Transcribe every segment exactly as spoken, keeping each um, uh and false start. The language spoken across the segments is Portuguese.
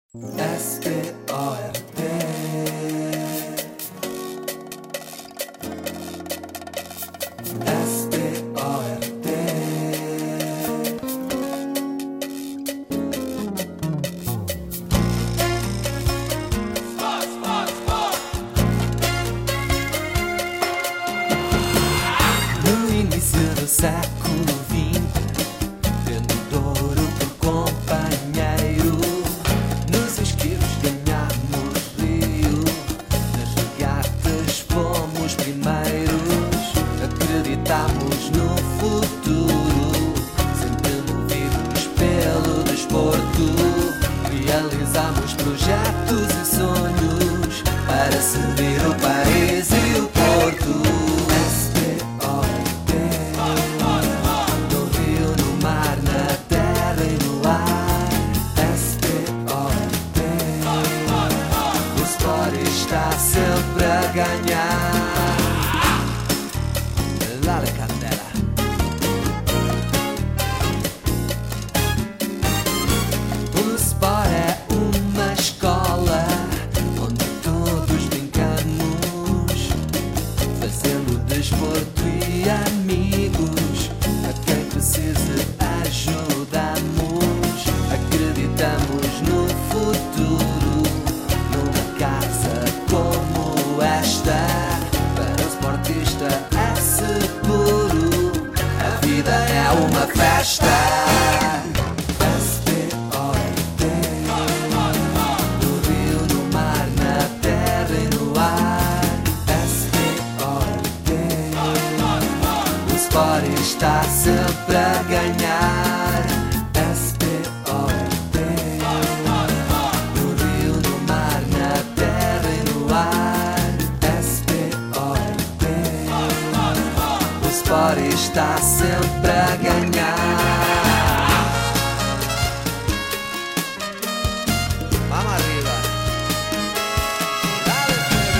S P O R T. S P O R T. No início do século vinte, tendo Douro por companheiro, nos esquivos ganhamos Rio, nas regatas fomos primeiros, acreditamos no futuro, sempre movidos pelo desporto, realizamos projetos e sonhos para servir o país e o Porto. Está sempre a ganhar. Dale candela. O Sport é uma escola onde todos brincamos, fazendo desporto e amigos. A quem precise ajudamos, acreditamos no futuro, numa casa como esta, para o sportista é seguro, a vida é uma festa. S P O R T. No rio, no mar, na terra e no ar. S P O R T. O sport está sempre a ganhar. S P O R T. No rio, no mar, na terra e no ar. S P O R T. O sport está sempre a ganhar. Vamos arriba. Dale,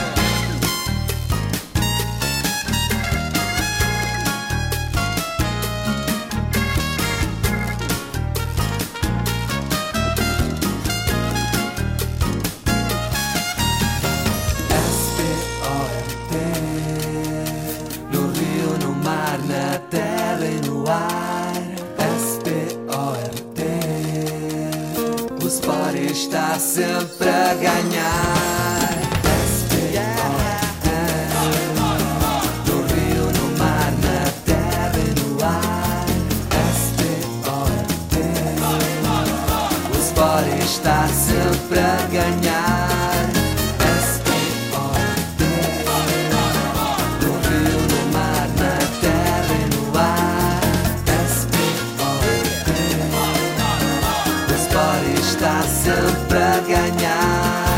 S P O R T. No rio, no mar, na terra e no ar. S P O R T. O sport está sempre a ganhar. S P O R T. No rio, no mar, na terra e no ar. S P O R T. O sport está sempre a ganhar. S P O R T. No rio, no mar, na terra e no ar. S P O R T. O sport está sempre a ganhar.